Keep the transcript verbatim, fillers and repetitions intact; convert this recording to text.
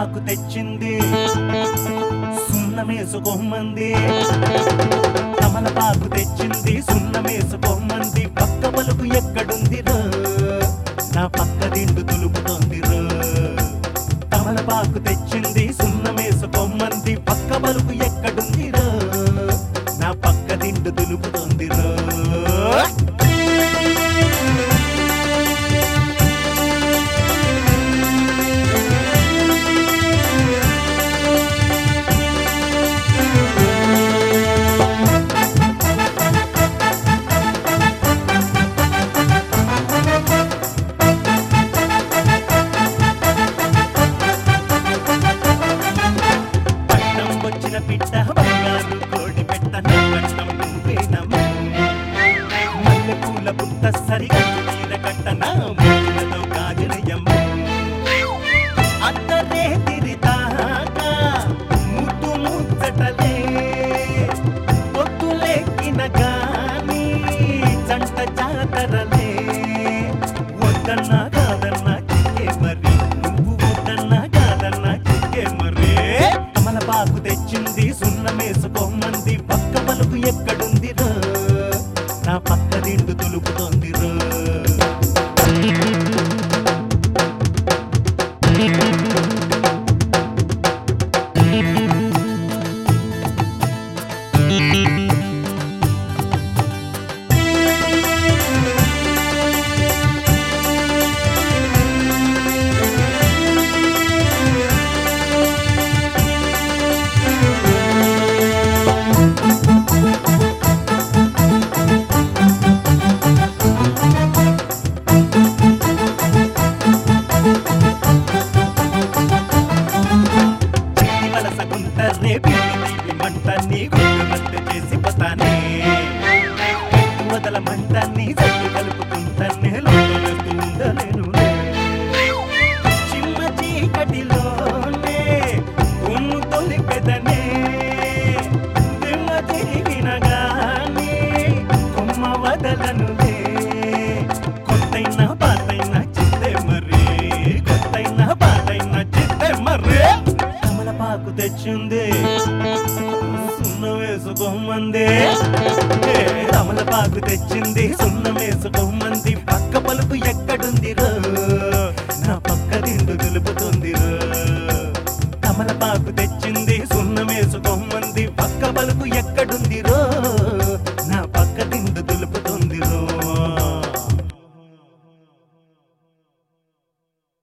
తమలపాకు తెచ్చింది సున్నమేసుకోమంది తమలపాకు తెచ్చింది సున్నమేసుకోమంది పక్క పలుకు ఎక్కడుందిరో నా పక్క దిండు తులుపుతోందిరో తమలపాకు తెచ్చింది సున్నమేసుకోమంది పక్క పలుకు ఎక్కడుందిరో నా పక్క దిండు తులుపుతోందిరో పిట్ట బంగారు కోడి పెట్ట నా కట్టం నువ్వేనమ్మ మల్లె పూల పుట్ట సరిగట్టు తీర కట్ట నా మూలతో గాజులయ్యమ్మ అత్తరే తిరితాక ముద్దు ముచ్చటలే పొత్తులెక్కిన గాని జంట జాతరలే వద్దన్నా కాదన్నా చిక్కే మరి నువ్వు వద్దన్నా కాదన్నా చిక్కే మరి తమలపాకు తెచ్చింది సున్నమేసుకోమంది పక్క పలుకు ఎక్కడుందిరో నా పక్క దిండు తులుపుతోందిరో రే పిల్లి మంట నీ గుండె చేసి పోతానే వదల మంట నీ జల్లు కలుపుకుంటానే లోపలేస్తూ ఉండలేను చిమ్మ చీకటిలోనే ఉమ్ము తొలి పెదనే దిమ్మ తిరిగిన గాని కొమ్మ వదలనులే కొత్తైనా పాతైనా చిత్తే మరి కొత్తైనా పాతైనా చిత్తే మరి తమలపాకు తెచ్చింది సున్నమేసుకోమంది తమలపాకు తెచ్చింది సున్నమేసుకోమంది పక్క పలుకు ఎక్కడుందిరో నా పక్క దిండు దులుపుతుందిరో తమలపాకు తెచ్చింది సున్నమేసుకోమంది పక్క పలుకు ఎక్కడుందిరో